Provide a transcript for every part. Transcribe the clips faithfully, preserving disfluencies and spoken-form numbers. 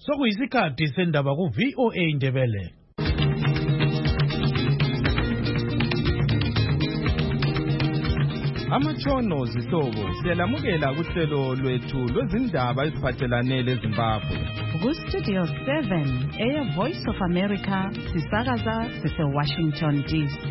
Sokuyisikhathi sendaba ku V O A Ndebele. Amatshono zihlobo siyalamukela kuhlelo lwethu lwezindaba eziphathelane leZimbabwe. Ku Studio seven, Air Voice of America, sisakaza sise Washington D C.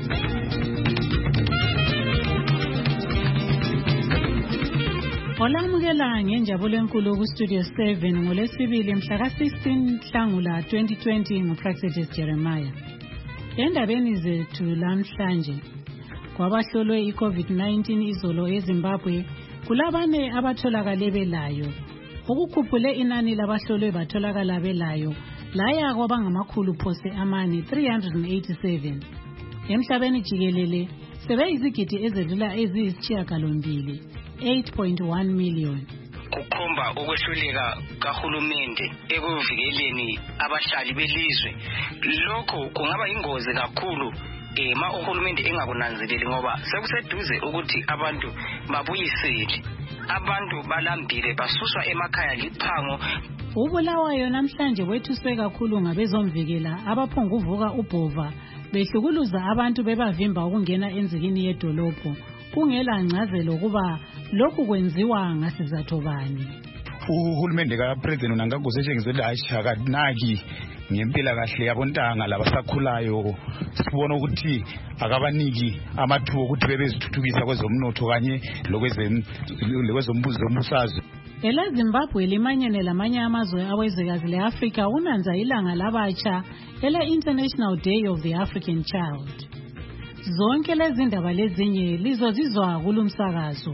Olamukela ngenjabulo enkulu ku Studio seven ngolesibili mhla ka sixteen Nhlangula twenty twenty nguPractice Jeremiah. Endabeni zethu lamhlanje kwabahlolwe i-COVID nineteen izolo eZimbabwe kulabane abatholakale belayo. Ukukhuphule inani labahlolwe batholakala belayo laya kwabangamakhulu phose amane three hundred eighty-seven. Emhlabeni jikelele sebeyizigidi ezedlula eziyisishiyagalombili eight point one million. Kukhomba ukwehluleka kahulumende ekuvikeleni abahlali belizwe. Lokho kungaba ingozi kakhulu ema uhulumende engakunanzeleli ngoba sekuseduze ukuthi abantu babuyisele. Abantu balambile basuswa emakhaya liphango. Ubulawayo namhlanje wethuswe kakhulu ngabezomvikela abaphonga uvuka ubhova behlukuluza abantu bebavimba ukungena enzikini yedolopho kungela ngcazelo kuba lokhu kwenziwa ngasizatho bani. Uhulumende kaPresident unangakusetshenziswa ashaka naki ngempila kahle yabontanga labasakhulayo sibona ukuthi akabaniki amathuba ukuthi bebezithuthukisa kwezomnotho kanye lokwezombuzo zombusazwe. Ela Zimbabwe limanyene lamanye amazwe awezwekazi leAfrika unanza ilanga labatsha ele International Day of the African Child. Zonke lezi ndaba lezinye lizozizwa kulumsakazo.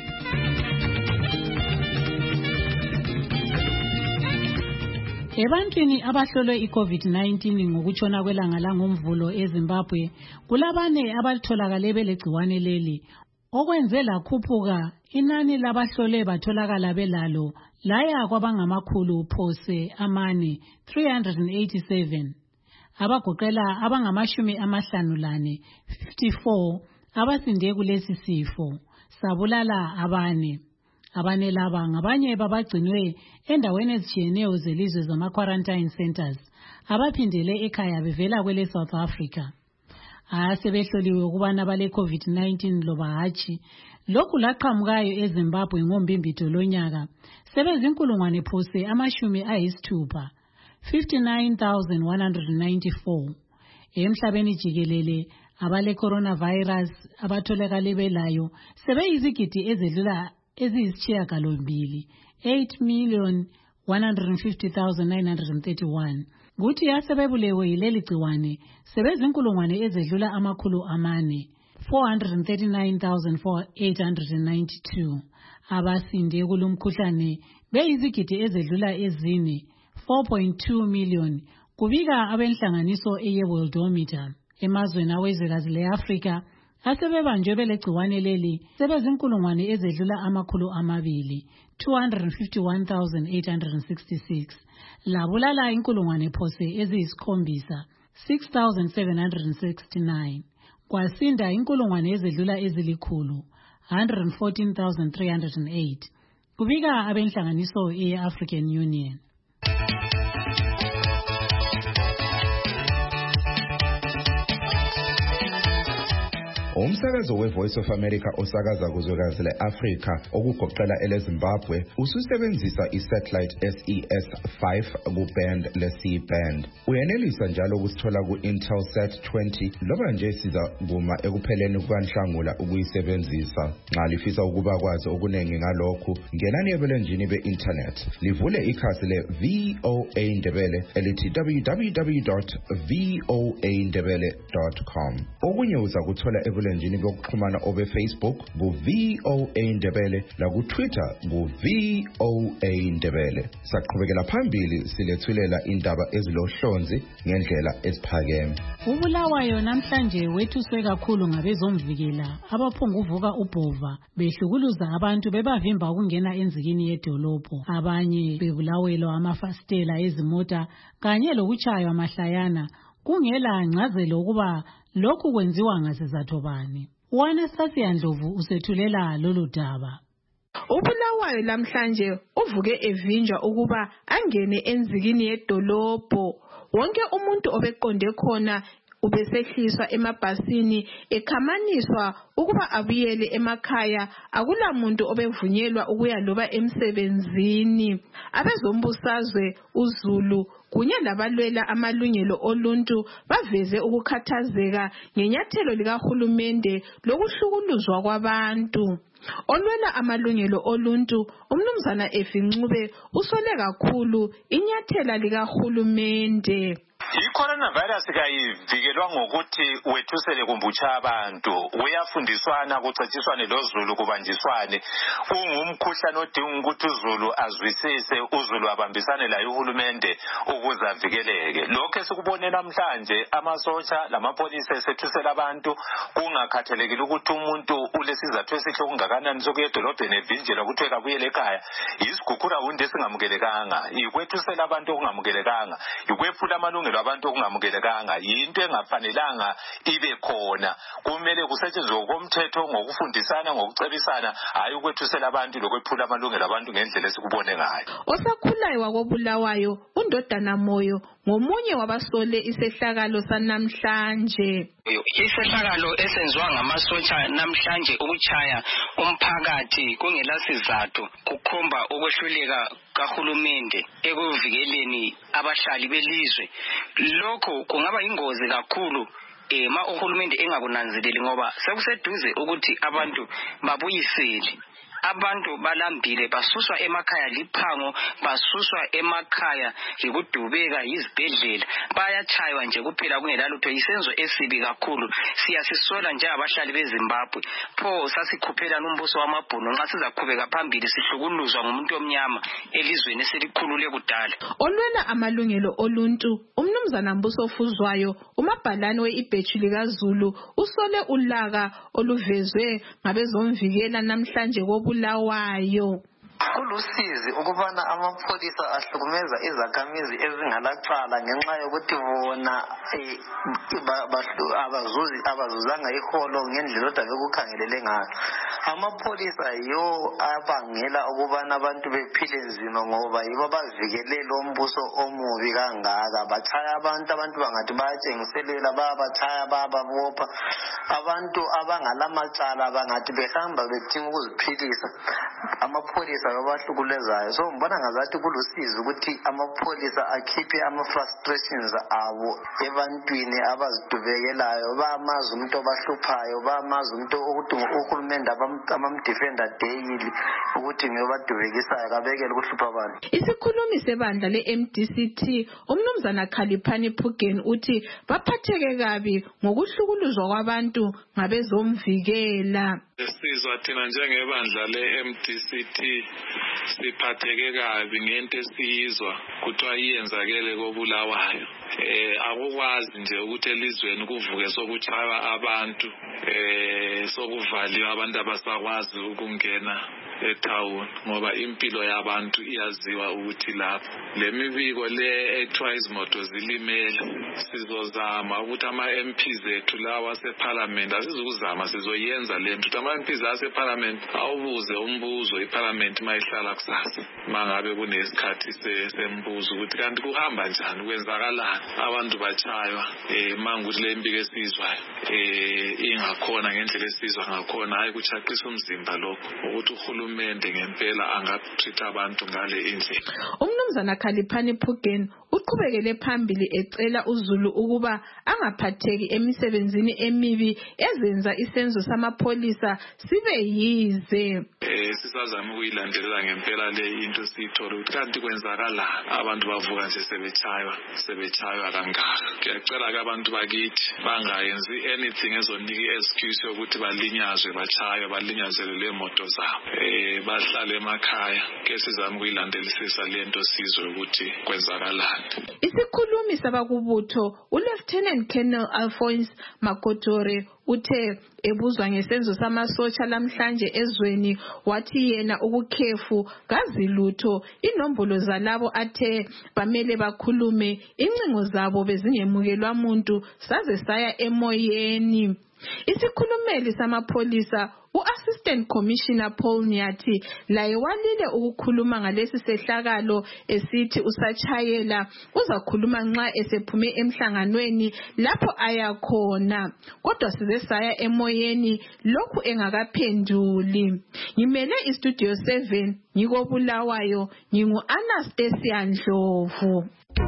Ebantwini abahlolwe i-COVID nineteen ngokutshona kwelanga langomvulo eZimbabwe kulabane abatholakale belegciwane leli okwenze lakhuphuka inani labahlolwe batholakala belalo laya kwabangamakhulu phose amane three hundred eighty-seven. Abagoqela abangamashumi amahlanu lane fifty-four abasinde kulesi sifo sabulala abane. Abane laba ngabanye babagcinwe endaweni ezitshiyeneyo zelizwe zama quarantine centers abaphindele ekhaya bevela kwele South Africa. Asebehloliwe ukubana bale COVID nineteen loba hatshi. Lokhu laqhamukayo eZimbabwe ngombimbito lonyaka sebezinkulungwane phose amashumi ayisithupha fifty-nine thousand one hundred ninety-four. Emhlabeni jikelele abale coronavirus abatholakale belayo sebeyizigidi ezedlula eziyisishiyagalombili eight million one hundred fifty thousand nine hundred thirty-one. Kuthi yasebebulewe yileli gciwane sebezinkulungwane ezedlula amakhulu amane four hundred thirty-nine thousand eight hundred ninety-two. Abasinde kulumkhuhlane beyizigidi ezedlula ezine four point two million kubika abenhlanganiso eyeWorldometer. Emazweni awezwekazi leAfrika asebebanjwe belegciwane leli sebezinkulungwane ezedlula amakhulu amabili two hundred fifty-one thousand eight hundred sixty-six. Labulala inkulungwane phose eziyisikhombisa six thousand seven hundred sixty-nine. Kwasinda inkulungwane ezedlula ezilikhulu one hundred fourteen thousand three hundred eight. Kubika abenhlanganiso eAfrican Union. Umsakazo we-Voice of America osakaza kuzwekazi le-Afrika okugoqela ele-Zimbabwe ususebenzisa i-satellite S E S five ku-band le-C band. Uyenelisa njalo ukusithola ku-Intelsat twenty loba nje siza kuma ekupheleni kukaNhlangula ukuyisebenzisa. Nxa lifisa ukuba kwazi okuningi ngalokhu ngenani ebulenjini be-internet livule ikhasi le-V O A Ndebele elithi w w w dot v o a ndebele dot com. Okunye uza kuthola ebulenjini njini bokuxhumana obe Facebook ku V O A Ndebele la ku Twitter ku V O A Ndebele. Saqhubekela phambili silethulela indaba ezilohlonzi ngendlela esiphakeme. Ubulawayo namhlanje wethuswe kakhulu ngabezomvikela abaphonga uvuka ubhova behlukuluza abantu bebavimba ukungena enzikini yedolopho. Abanye bebulawelwa amafastela ezimota kanye lokuchaywa amahlayana kungela ngcazelo ukuba lokhu kwenziwa ngasizatho bani. Wana Sasiyandlovu usethulela lolu daba. uBulawayo lamhlanje uvuke evinjwa ukuba angene enzikini yedolobho. Wonke umuntu obeqonde khona ubesehliswa emabhasini ekhamaniswa ukuba abuyele emakhaya. Akula muntu obevunyelwa ukuya loba emsebenzini. Abezombusazwe uZulu kunye labalwela amalungelo oluntu baveze ukukhathazeka ngenyathelo likahulumende lokuhlukuluzwa kwabantu. Olwela amalungelo oluntu umnumzana Efincube usole kakhulu inyathela likahulumende. I-coronavirus kayivikelwa ngokuthi wethusele kumbutsha abantu, uyafundiswana kucetshiswane loZulu kubanjiswane. Ungumkhuhlane odinga ukuthi uZulu azwisise, uZulu abambisane laye uhulumende ukuze avikeleke. Lokho esikubone namhlanje amasotsha lamapolisa esethusela abantu kungakhathalekile ukuthi umuntu ulesizathu esihle okungakanani sokuya edolobheni evinjelwa ukuthi ekabuyele ekhaya. Isigukura hunde esingamukelekanga, ikwethusela abantu okungamukelekanga, ikwephula amalungelo abantu okungamukelekanga, yinto engafanelanga ibe khona. Kumele kusetshenzwe ngokomthetho ngokufundisana ngokucebisana, hayi ukwethusela abantu lokwephula amalungelo abantu ngendlela esikubone ngayo. Osakhulayo wakobulawayo uNdodana Moyo ngomunye wabasole isehlakalo sanamhlanje. Isehlakalo esenziwa ngamasotsha namhlanje ukuchaya umphakathi kungela sizathu kukhomba ukwehluleka kahulumende ekuvikeleni abahlali belizwe. Lokho kungaba ingozi kakhulu ema uhulumende engakunanzeleli ngoba sekuseduze ukuthi abantu babuyisele. Abantu balambile basuswa emakhaya liphango, basuswa emakhaya likudubeka izibhedlela, bayachaywa nje kuphela kungela lutho. Isenzo esibi kakhulu, siyasisola nje abahlali beZimbabwe. Pho sasikhuphela nombuso wamabhunu nxa sizaqhubeka phambili sihlukuluzwa ngumuntu omnyama elizweni eselikhulule kudala. Olwela amalungelo oluntu umnumzana Mbuso Fuzwayo umabhalane weibhethu likaZulu usole ulaka oluvezwe ngabezomvikela namhlanje Bulawayo. Kulusizi ukubana amapholisa ahlukumeza izakhamizi ezingalacala ngenxa yokuthi bona abazuzi abazuzanga iholo ngendlela odwa bekukhangelele ngayo. Amapholisa yiwo abangela ukubana abantu bephile nzima ngoba yibo abavikele lo mbuso omubi kangaka. Bachaya abantu, abantu bangathi bayatshengiselela, bayabachaya, bayababopha. Abantu abangalamacala bangathi behamba bedinga ukuziphilisa, amapholisa babahlukulezayo. So mbona ngazathi kulusizi ukuthi amapholisa akhiphe ama-frustrations abo ebantwini abazidubekelayo, bamazi umuntu obahluphayo, bamazi umuntu ukuthi uhulumende abamdefenda daily ukuthi ngiyobadubekisayo kabekele ukuhlupha abantu. Isikhulumi sebandla le-M D C T umnumzana Khaliphani Phugeni uthi baphatheke kabi ngokuhlukuluzwa kwabantu ngabezomvikela. Sizwa thina njengebandla le-M D C T siphatheke kabi ngento esiyizwa kuthiwa iyenzakele koBulawayo. Eh akukwazi nje ukuthi elizweni kuvuke sokuchaya abantu, eh sokuvaliwa abantu abasakwazi ukungena etown ngoba impilo yabantu iyaziwa ukuthi lapho. Le mibiko le ethiwa izimoto zilimele sizozama ukuthi ama-M Ps ethu lawa aseParliament asizukuzama sizoyenza le nto. Ama-M Ps aseParliament awubuze umbuzo iParliament mayihlala kusasa mangabe kunesikhathi sembuzo ukuthi kanti kuhamba njani, kwenzakalani, abantu bachaywa eh manguthi le mbiko esizwayo eh ingakhona ngendlela esizwa ngakhona, hayi kuchaqisa umzimba lokho ukuthi uhulumende ngempela angatreat abantu ngale indlela. Umnumzana Khaliphani Phugeni uqhubekele phambili ecela uZulu ukuba angaphatheki emisebenzini emibi ezenza isenzo samapholisa sibe yize. Eh sisazama ukuyilandelela ngempela le into sithola ukuthi kanti kwenzakalani, abantu bavuka nje sebechaywa sebechaywa kangaka. Ngiyacela ke abantu bakithi bangayenzi anything ezonika excuse yokuthi balinyazwe bachaywe balinyazele le moto zabo, eh bahlale emakhaya ke sizama ukuyilandelisisa le nto sizwe ukuthi kwenzakalani. Isikhulumi sabakubutho uLieutenant Colonel Alphonse Makotore uthe ebuzwa ngesenzo samasotsha lamhlanje ezweni wathi yena ukukhefu kazi lutho, inombolo zalabo athe bamele bakhulume incingo zabo bezingemukelwa muntu saze saya emoyeni. Isikhulumeli samapholisa U-Assistant Commissioner Paul Nyathi laye walile ukukhuluma ngalesi sehlakalo esithi usatshayela uzakhuluma nxa esephume emhlanganweni lapho aya khona. Kodwa size saya emoyeni lokhu engakaphenduli. Ngimele iStudio seven ngikobulawayo ngingu Anastasia Ndlovu.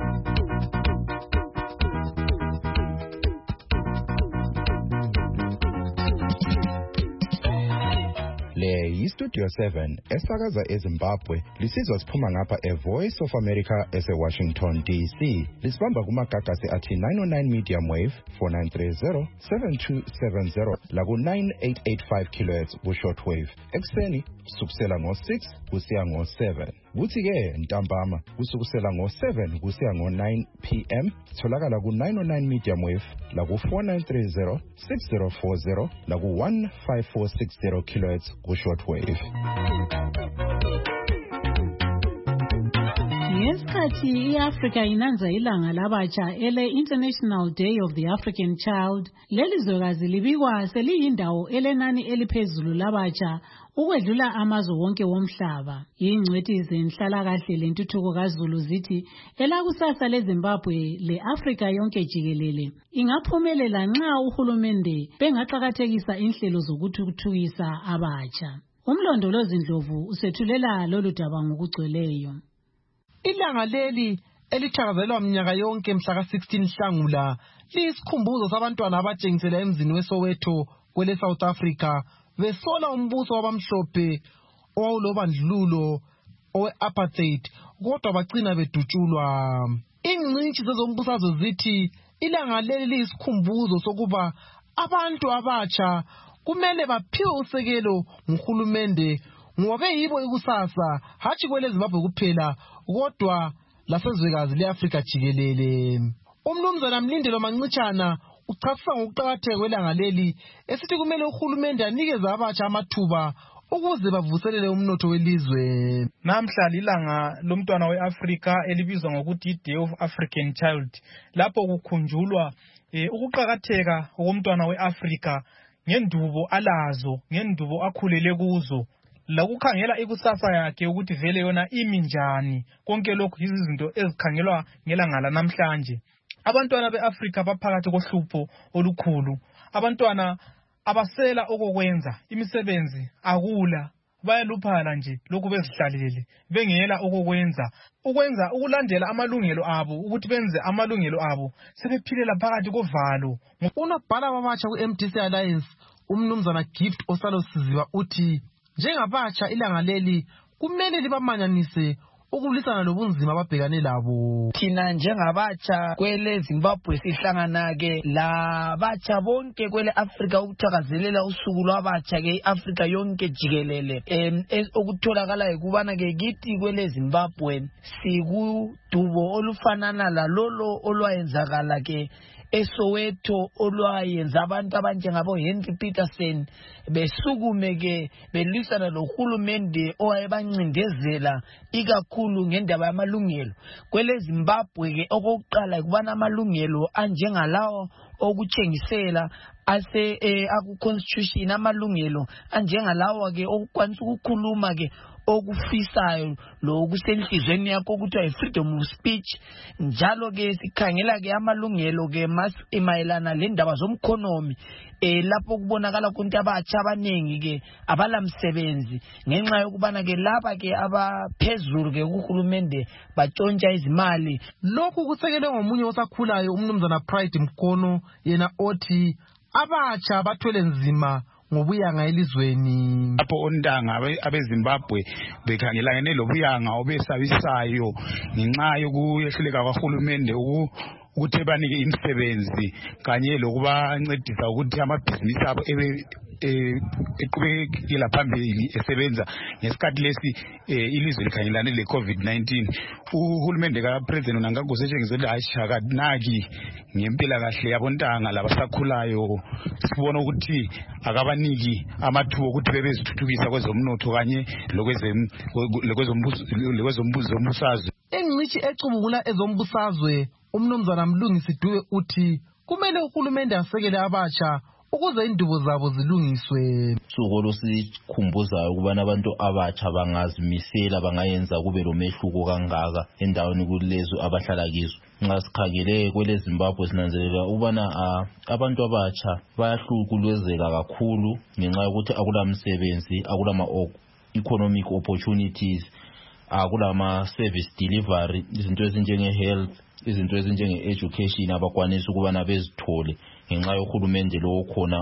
Le yiStudio seven esakaza eZimbabwe lisizwa siphuma ngapha eVoice of America eseWashington D C. Lisibamba kumagagasi athi nine oh nine medium wave four nine three zero seven two seven zero laku nine eight eight five kilohertz ku shortwave. Ekseni kusukela ngo six kusiya ngo seven. Kuthi ke ntambama kusukela ngo seven kusiya ngo nine p m tholakala ku nine oh nine medium wave laku four nine three zero six zero four zero laku one five four six zero kilohertz ku shortwave. Ngesikhathi iAfrica inanza ilanga labatsha ele International Day of the African Child, leli zwekazi libikwa seliyindawo elenani eliphezulu labatsha ukwedlula amazwe wonke womhlaba. Ingcwethi zenhlalakahle lentuthuko kaZulu zithi elakusasa leZimbabwe leAfrica yonke jikelele ingaphumelela nxa uhulumende bengaqhakathekisa inhlelo zokuthuthukisa abatsha. Umlondolozi Ndlovu usethulela lolu daba ngokugcweleyo. Ilanga leli elithakazelwa mnyaka yonke mhla ka sixteen Nhlangula liyisikhumbuzo sabantwana abatshengisela emzini weSoweto kwele South Africa besola umbuso wabamhlophe owawulobandlululo owe-apartheid kodwa bagcina bedutshulwa. Ingcitshi zezombusazwe zithi ilanga leli liyisikhumbuzo sokuba abantu abatsha kumele baphiwe usekelo nguhulumende ngoba yibo ikusasa hatshi kwele Zimbabwe kuphela kodwa lasezwekazi leAfrica jikelele. Umnumzana Mlindelo Mancitshana uchasisa ngokuqakatheka kwelanga leli esithi kumele uhulumende anikeze abatsha amathuba ukuze bavuselele umnotho welizwe. Namhla lilanga lomntwana weAfrica elibizwa ngokuthi Day of African Child, lapho kukhunjulwa eh, ukuqakatheka komntwana weAfrica ngendubo alazo, ngendubo akhulele kuzo, lakukhangela ikusasa yakhe ukuthi vele yona imi njani. Konke lokhu yizinto ezikhangelwa ngelanga la namhlanje. Abantwana beAfrica baphakathi kohlupho olukhulu. Abantwana abasela okokwenza, imisebenzi akula, bayaluphala nje lokhu bezihlalele bengela okokwenza. Ukwenza ukulandela amalungelo abo, ukuthi benze amalungelo abo, sebephilela phakathi kovalo. Unobhala babatsha ku-M D C Alliance umnumzana Gift Osalo Siziba uthi njengabatsha ilanga leli kumele libamanyanise ukulwisana lobunzima ababhekane labo. Thina njengabatsha kwele Zimbabwe sihlangana ke labatsha bonke kwele Africa ukuthakazelela usuku lwabatsha ke Africa yonke jikelele. Em okutholakala ukubana ke kithi kwele Zimbabwe sikudubo olufanana lalolo olwayenzakala ke eSoweto olwayenza abantu abanjengabo Henry Peterson besukume ke belwisana lohulumende owayebancindezela ikakhulu ngendaba yamalungelo. Kwele Zimbabwe ke okokuqala kubana amalungelo anjengalawo okutshengisela ase eh, aku constitution amalungelo anjengalawo ke okukwanisa ukukhuluma ke okufisayo lo kusenhlizweni yakho ukuthi freedom of speech. Njalo ke sikhangela ke amalungelo ke mas emayelana lendaba zomkhonomi eh lapho kubonakala ukuthi abatsha abanengi ke abalamsebenzi ngenxa yokubana ke laba ke abaphezulu ke kuhulumende batshontsha izimali. Lokhu kusekelwe ngomunye osakhulayo umnumzana Pride Mkono yena othi abatsha bathwele nzima ngobuyanga elizweni. Lapho ontanga abeZimbabwe bekhangelane lobuyanga obesabisayo ngenxa yokuyehluleka kwahulumende ukuthi banike imisebenzi kanye lokubancedisa ukuthi amabhizinisi abo ebe eqhubekela phambili esebenza ngesikhathi lesi ilizwe likhangelane le COVID nineteen. Uhulumende kaPresident Nangagose etshengizela akanaki ngempilakahle yabontanga labasakhulayo. Sibona ukuthi akabaniki amathuba ukuthi bebezithuthukisa kwezomnotho kanye lokwezombusazwe. Engcitshi ecubungula ezombusazwe umnumzana Mlungisi Dube uthi kumele uhulumende asekele abatsha ukuze indubo zabo zilungiswe. Sukolo sikhumbuzayo ukubana abantu abatsha bangazimisela bangayenza kube lo mehluko kangaka endaweni kulezo abahlala kizo. Nxa sikhangele kwele Zimbabwe sinanzelela ukubana abantu abatsha bayahlukuluzeka kakhulu ngenxa yokuthi akulamsebenzi, akulama economic opportunities, akulama service delivery, izinto ezinjenge health, izinto ezinjenge education abakwanisa ukubana bezithole ngenxa yohulumende lo khona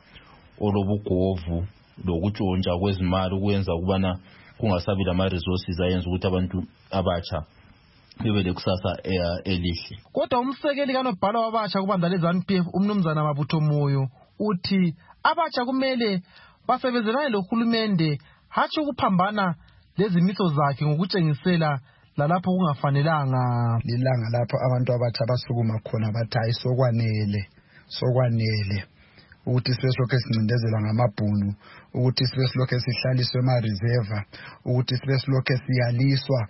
olobugovu lokutshontsha kwezimali ukwenza ukubana kungasabi lama resources ayenza ukuthi abantu abatsha bebe lekusasa elihle. Kodwa umsekeli kanobhala wabatsha kubandla le-ZANU P F umnumzana Mabutho Moyo uthi abatsha kumele basebenzelane lohulumende hatshi ukuphambana lezimiso zakhe ngokutshengisela lalapho kungafanelanga. Lilanga lapho abantu abatsha basukuma khona bathi hayi sokwanele sokwanele ukuthi sibe silokho sincindezela ngamabhunu, ukuthi sibe silokho sihlaliswe ema-reserve, ukuthi sibe silokho siyaliswa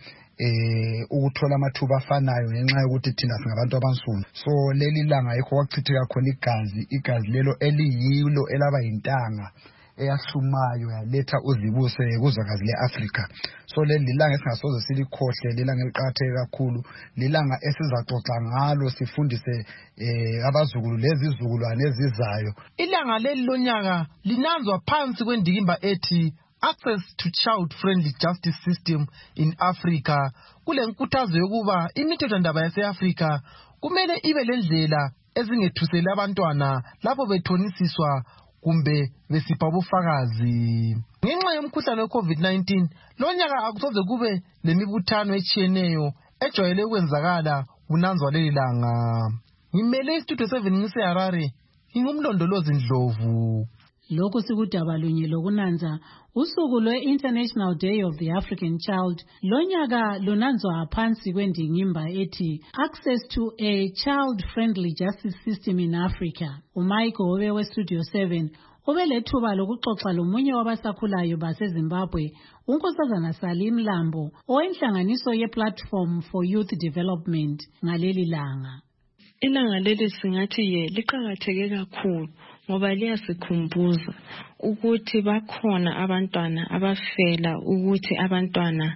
eh ukuthola amathuba afanayo ngenxa yokuthi thina singabantu abansundu. So leli langa yikho kwachitheka khona igazi, igazi lelo eliyilo elaba yintanga eyahlumayo yaletha uzibuse kuzwekazi le-Afrika. So leli lilanga esingasoze silikhohle, lilanga eliqakatheke kakhulu, lilanga esizaxoxa ngalo sifundise eh abazukulu lezi izukulwane ezizayo. Ilanga leli lonyaka linanzwa phansi kwendikimba ethi Access to Child-Friendly Justice System in Africa. Kule nkuthazo yokuba imithethwandaba yase-Afrika kumele ibe lendlela ezingethusela abantwana lapho bethonisiswa kumbe besipha ubufakazi. Ngenxa yomkhuhlane we-COVID nineteen, lonyaka akusoze kube lemibuthano etshiyeneyo ejwayele ukwenzakala kunanzwa leli langa. Ngimele istudio seven ngise-Harare, ngingumlondolozi Ndlovu. Lokhu sikudaba lunye lokunanza usuku lwe-International Day of the African Child lonyaka lunanzwa phansi kwendingimba ethi Access to a Child-Friendly Justice System in Africa. uMichael Obe we-Studio seven ubelethuba lokuxoxa lomunye wabasakhulayo baseZimbabwe, uNkosazana Salim Lambo, owenhlanganiso ye-Platform for Youth Development ngaleli langa. Ilanga leli singathi ye liqakatheke kakhulu ngoba liyasikhumbuza ukuthi bakhona abantwana abafela ukuthi abantwana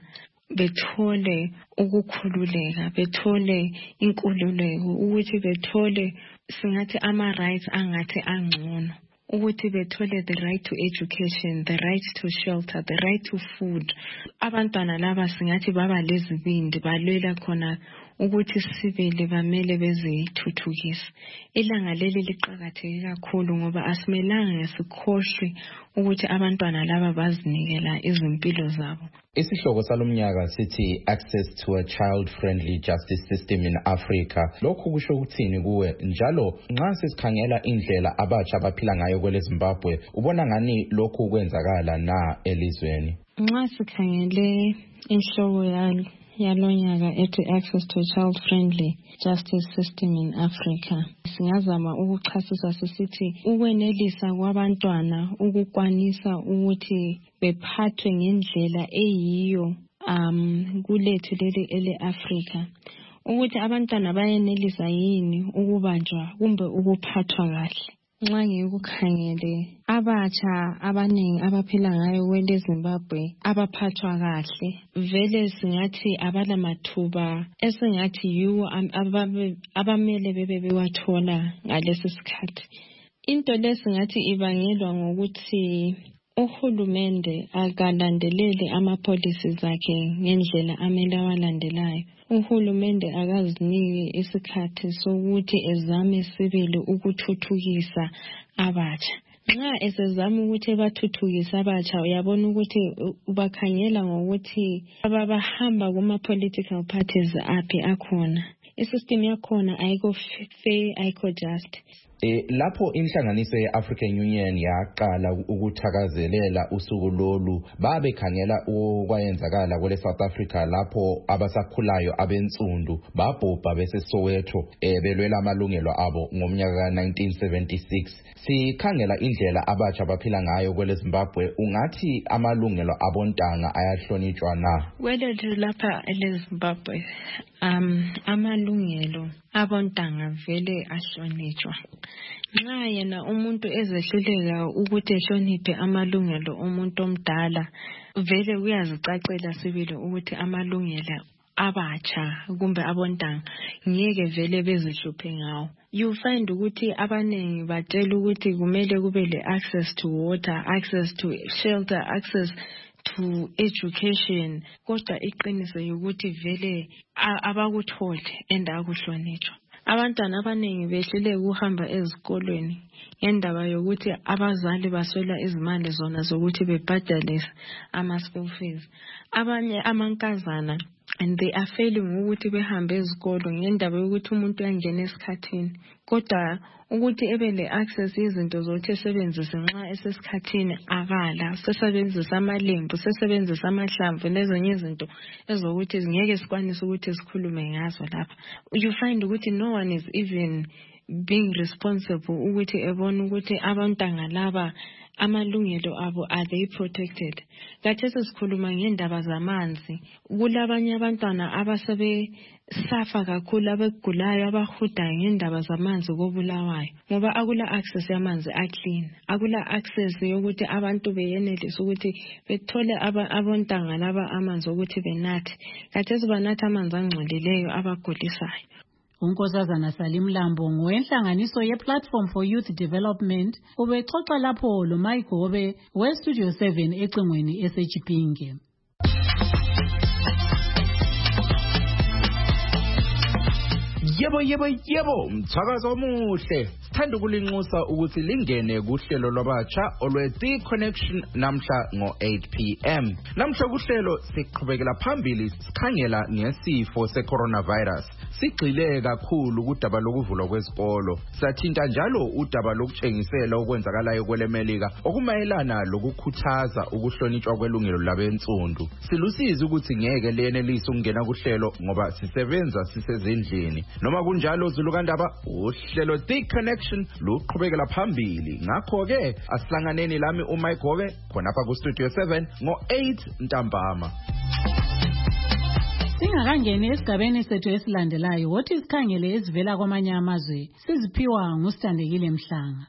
bethole ukukhululeka, bethole inkululeko, ukuthi bethole singathi ama rights angathi angcono, ukuthi bethole the right to education, the right to shelter, the right to food. Abantwana laba singathi baba lezibindi balwela khona ukuthi sibele bamele bezithuthukisa. Ilanga leli liqakatheke kakhulu ngoba asimelanga sikhohle ukuthi abantwana laba bazinikela izimpilo zabo. Isihloko salomnyaka sithi Access to a Child-Friendly Justice System in Africa. Lokhu kusho ukuthini kuwe? Njalo nxa sisikhangela indlela abatsha abaphila ngayo kwele Zimbabwe, ubona ngani lokhu kwenzakala na elizweni? Nxa sikhangele inhloko yalo yalonyaka ethi Access to a Child-Friendly Justice System in Africa, singazama ukuchasisa sisithi ukwenelisa kwabantwana ukukwanisa ukuthi bephathwe ngendlela eyiyo um kulethu leli ele-Africa, ukuthi abantwana bayenelisa yini ukubanjwa kumbe ukuphathwa kahle. Nxa ngikukhangele abatsha abaningi abaphila ngayo kwele Zimbabwe abaphathwa kahle, vele singathi abala mathuba esingathi yiwo abamele bebe bewathola ngalesi sikhathi. Into lesingathi ibangelwa ngokuthi uhulumende akalandelele ama-policies akhe ngendlela amele awalandelayo. Uhulumende akaziniki isikhathi sokuthi ezame sibili ukuthuthukisa abatsha. Nxa esezama ukuthi ebathuthukisa abatsha, uyabona ukuthi ubakhangela ngokuthi ababahamba kuma-political parties aphi akhona. Isystem yakhona ayikho fair, ayikho just. E, lapho inhlanganiso ye-African Union yaqala ukuthakazelela usuku lolu, babekhangela okwayenzakala kwele South Africa lapho abasakhulayo abensundu babhubha beseSoweto e, belwela amalungelo abo ngomnyaka nineteen seventy-six. Sikhangela indlela abatsha baphila ngayo kwele Zimbabwe, ungathi amalungelo abontanga ayahlonitshwa na? Kwele lapha eZimbabwe um amalungelo abontanga vele ahlonitshwa. nxa yena umuntu ezehluleka ukuthi ehloniphe amalungelo omuntu omdala vele kuyazicacela sibili ukuthi amalungelo abatsha kumbe abontanga ngeke vele bezihluphe ngawo. You find ukuthi abanengi batshela ukuthi kumele kube le access to water, access to shelter, access to education, kodwa iqiniso ukuthi vele abakuthole endakuhlonitshwa. Abantwana abanengi behlele ukuhamba ezikolweni ngendaba yokuthi abazali baswela izimali zona zokuthi bebhadale ama school fees. Abanye amankazana and they are failing ukuthi behambe ezikolo ngendaba yokuthi umuntu uyangena esikhathini, kodwa ukuthi ebe le access izinto zokuthi esebenzise nxa esesikhathini akala, sesebenzisa amalembu, sesebenzisa amahlamvu nezinye izinto ezokuthi ngeke sikwanise ukuthi sikhulume ngazo lapha. You find ukuthi no one is even being responsible ukuthi ebona ukuthi abantanga laba amalungelo abo are they protected. Kathesi sikhuluma ngendaba zamanzi, kulabanye abantwana abasebe safa kakhulu abegulayo abahudayo ngendaba zamanzi kobulawayo ngoba akula access yamanzi aclean, akula access yokuthi abantu beyenelise ukuthi bethole abantanga laba amanzi ukuthi benathe. Kathesi banatha amanzi angcolileyo abagulisayo. uNkosazana Salim Lambo ngowenhlanganiso ye-Platform for Youth Development ubexoxa lapho lo Mayigobe we-Studio seven ecingweni eseChipinge. Yebo yebo yebo mthakazo omuhle sithanda ukulinxusa ukuthi lingene kuhlelo lwabatsha olwe The Connection namhla ngo eight p m namhla kuhlelo siqhubekela phambili sikhangela ngesifo se-coronavirus. Sigxile kakhulu kudaba lokuvulwa kwezikolo, sathinta njalo udaba lokutshengisela okwenzakalayo kwelemelika okumayelana lokukhuthaza ukuhlonitshwa kwelungelo labensundu. Silusizi ukuthi ngeke lenelise ukungena kuhlelo ngoba sisebenza sisezindlini. Noma kunjalo Zulukandaba uhlelo The Connection luqhubekela phambili. Ngakho ke asihlanganeni lami uMayigobe khonapha ku Studio seven ngo eight ntambama. Singakangeni esigabeni sethu esilandelayo wothi isikhangele ezivela kwamanye amazwe siziphiwa nguSithandekile Mhlanga.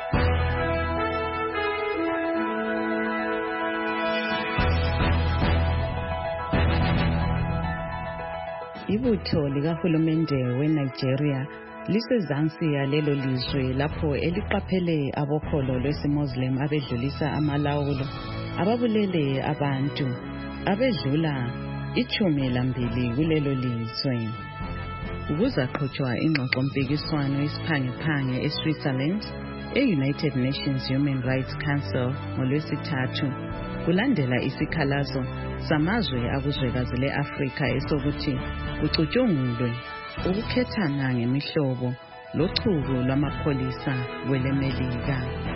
Ibutho likahulumende weNigeria lisezansi yalelo lizwe lapho eliqaphele abokholo lwesimuslim abedlulisa amalawulo ababulele abantu abedlula ichumi lambili kulelo lizwe. Kuzaqhutshwa ingxoxo mpikiswano isiphangephange eSwitzerland e-United Nations Human Rights Council ngolwesithathu kulandela isikhalazo samazwe akuzwekazi le-Afrika esokuthi kucutshungulwe ukukhethana ngemihlobo lochuku lwamapholisa kwelemelika.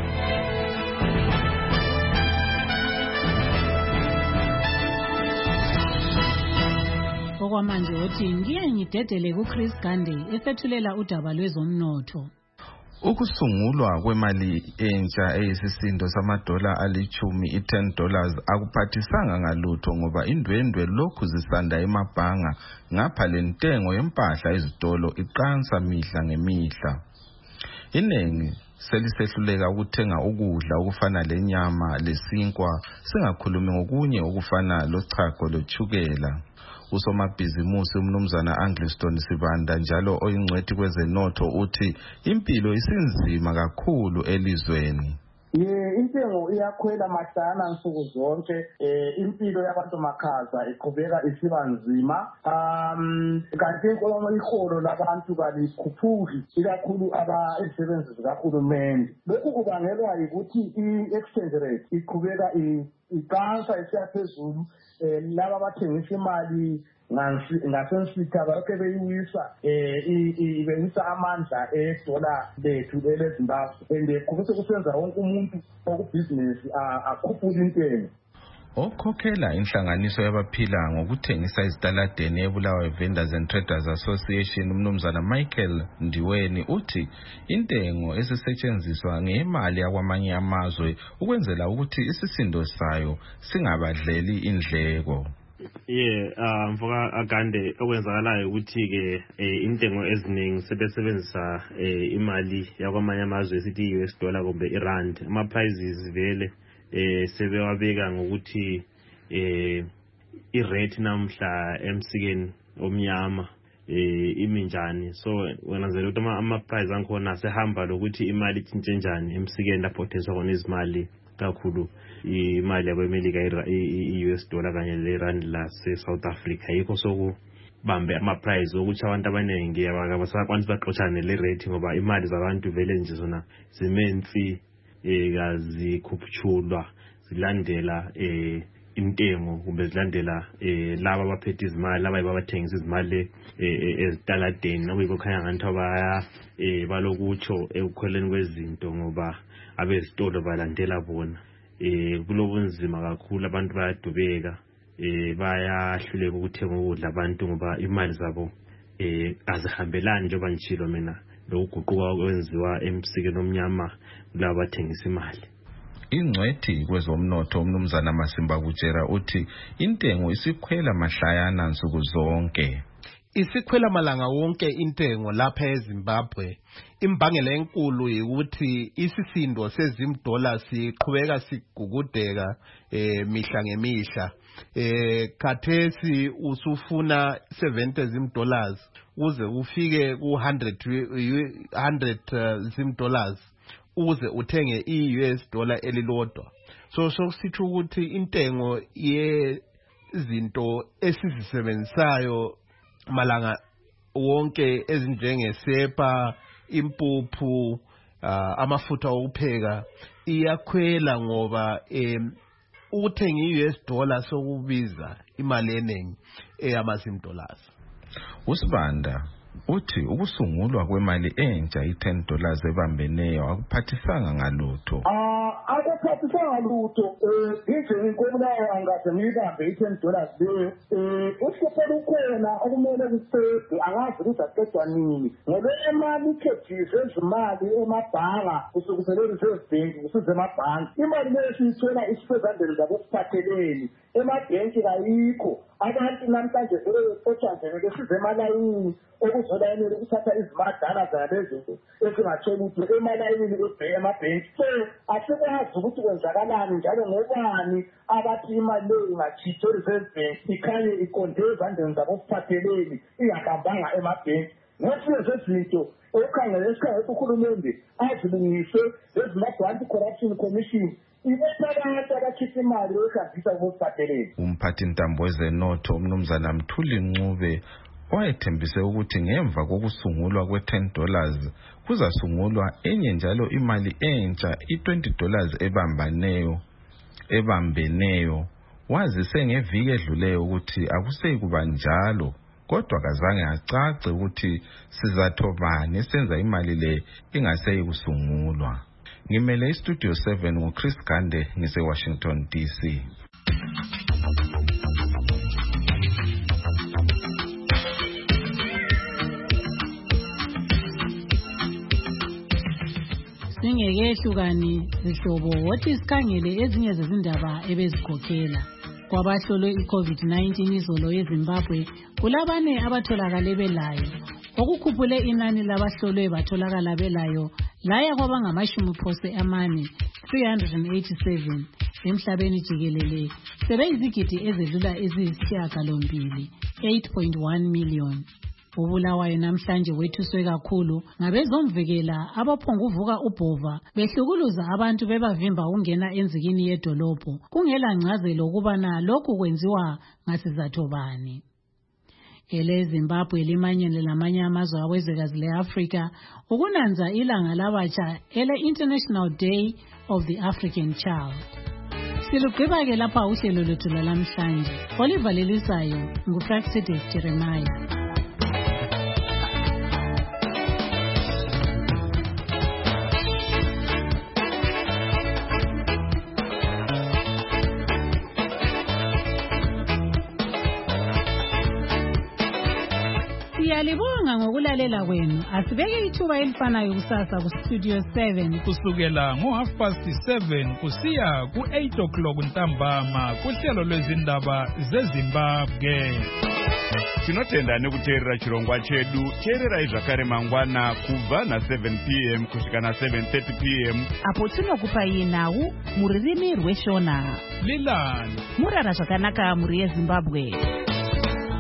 Okwamanje uthi ngiye ngidedele kuChris Gandhi esethulela udaba lwezomnotho. Ukusungulwa kwemali entsha eyisisindo samadola alichumi i-ten dollars akuphathisanga ngalutho ngoba indwendwe lokhu zisanda emabhanga ngapha lentengo yempahla ezitolo iqansa mihla ngemihla. Inengi selisehluleka ukuthenga ukudla okufana lenyama lesinkwa singakhulumi ngokunye okufana lochago lochukela. Usomabhizimusi umnumzana Angliston Sibanda njalo oyingcwethi kwezenotho uthi impilo isinzima kakhulu elizweni. Ye intengo iyakhwela mahlana nsuku zonke, eh impilo yabantu makhaza iqhubeka isiba nzima. Um kanti kolama iholo labantu kalikhuphuki ikakhulu abasebenzi zikahulumende. Lokhu kubangelwa ukuthi i-exchange rate iqhubeka iqansa isiyaphezulu. Laba bathengisa imali ngasensitha bakhe beyiwisa ibeyisa amandla edola lethu eleZimbabwe and kubese kusenza wonke umuntu okubhizinesi akhuphula intengo. Okhokhela inhlanganiso yabaphila ngokuthengisa izitaladeni eBulawayo Vendors and Traders Association umnumzana Michael Ndiweni uthi intengo esisetshenziswa ngemali yakwamanye amazwe ukwenzela ukuthi isisindo sayo singabadleli indleko. Yeah, uh, mfoka Agande okwenzakalayo ukuthi ke intengo eziningi sebesebenzisa imali yakwamanye amazwe esithi U S dollar kumbe irand. Ama prices vele eh sebewabeka ngokuthi eh irate namhla emsikeni omnyama eh iminjani. So wena zelo ukuthi ama price ankhona sehamba lokuthi imali itshintshe njani emsikeni lapho thengiswa khona izimali kakhulu imali yabemelika i-U S dollar kanye le-rand lase South Africa yikho sokubambe ama-price ukuthi abantu abaningi abasakwanisa baxoshane le-rate ngoba imali zabantu vele nje zona zimensi kazikhuphuthulwa zilandela eh intengo kumbe zilandela eh laba abaphethe izimali laba abathengisa izimali ezitaladeni nokuyikho khanya ngathi abaya eh balokutsho ekukhweleni kwezinto ngoba abezitolo balandela bona eh kulobunzima kakhulu abantu bayadubeka eh bayahluleka ukuthenga ukudla abantu ngoba imali zabo eh azihambelani njengoba ngitshilo mina lokuguquka okwenziwa emsikeni omnyama kulabo bathengisa imali. Ingcwethi kwezomnotho umnumzana Masimba kutshela uthi intengo isikhwela mahlayana nsuku zonke. Isikhwela malanga wonke intengo lapha eZimbabwe. Imbangela enkulu ukuthi isisindo sezimdola siqhubeka sigugudeka eh mihla ngemihla. Eh khathesi usufuna seventy zimdollars uze ufike ku one hundred zimdollars uze uthenge i-U S dollar elilodwa. So sokusithu ukuthi intengo yezinto esizisebenzisayo malanga wonke ezinjengesepa, impuphu, uh, amafutha okupheka iyakhwela ngoba em ukuthenga i-U S dollar sokubiza imali eningi eyamazim dollars. Usibanda uthi ukusungulwa kwemali entsha i-ten dollars ebambeneyo akuphathisanga ngalutho. Ah, akuphathisanga lutho. Eh, nje inkobulawa ngase ngibambe i-ten dollars leyo. Eh, uhlupho lukhona okumele kusedu angazi ukuthi aqedwa nini. Ngoba imali ikhethiswe izimali emabhanga kusukela reserve bank kusize emabhanga. Imali leyo siyithola isifezandeni zabo siphatheleni. Emabhenki kayikho. Abantu namhlanje vele befotshanze besize emalayini okuzolayini ukuthatha izimadala zalezo esingatshela ukuthi emalayini ebheke emabhenki. So asikwazi ukuthi kwenzakalani njalo ngobani abathi imali leyo ingachithwa reserve bank ikhanye iqonde ezandleni zabo siphatheleni ingahambanga emabhenki. Ngesinye sezinto okukhangela esikhangela uhulumende azilungise lezimadwa anti-corruption commission. Umphathi ntambo wezenotho umnumzana Mthuli Ncube wayethembise ukuthi ngemva kokusungulwa kwe-ten dollars kuzasungulwa enye njalo imali entsha i-twenty dollars ebambaneyo ebambeneyo. Wazise ngeviki edluleyo ukuthi akuseyi kuba njalo kodwa kazange acace ukuthi sizatho bani esenza imali le ingaseyi kusungulwa. Ngimele istudio seven ngoChris Gande ngise Washington D C. Singekehlukani zihlobo wothi sikhangele ezinye zezindaba ebezikhokhela kwabahlolwe i-COVID nineteen izolo eZimbabwe kulabane abatholakale belayo okukhuphule inani labahlolwe batholakala belayo laya kwabangamashumi phose amane three hundred eighty-seven emhlabeni jikelele sebeyizigidi ezedlula eziyisishiyagalombili eight point one million. Ubulawayo namhlanje wethuswe kakhulu ngabezomvikela abaphonguvuka ubhova behlukuluza abantu bebavimba ungena enzikini yedolobho kungela ngcazelo ukubana lokhu kwenziwa ngasizatho bani. Ele Zimbabwe limanyene lamanye amazwe awezwekazi le-Afrika ukunanza ilanga labatsha ele International Day of the African Child. Silugqiba-ke lapha uhlelo lwethu lwalamhlanje olivalelisayo nguPractice Jeremiah. Siyalibonga ngokulalela kwenu. Asibeke ithuba elifanayo kusasa ku Studio seven kusukela ngo half past seven kusiya ku eight o'clock ntambama kuhlelo lwezindaba zeZimbabwe. Tinotenda nekuteerera chirongwa chedu. Teererai zvakare mangwana kubva na seven p m kusvika na seven thirty p m apo tinokupai nhau mururimi rweshona. Lilani murara zvakanaka muri yeZimbabwe.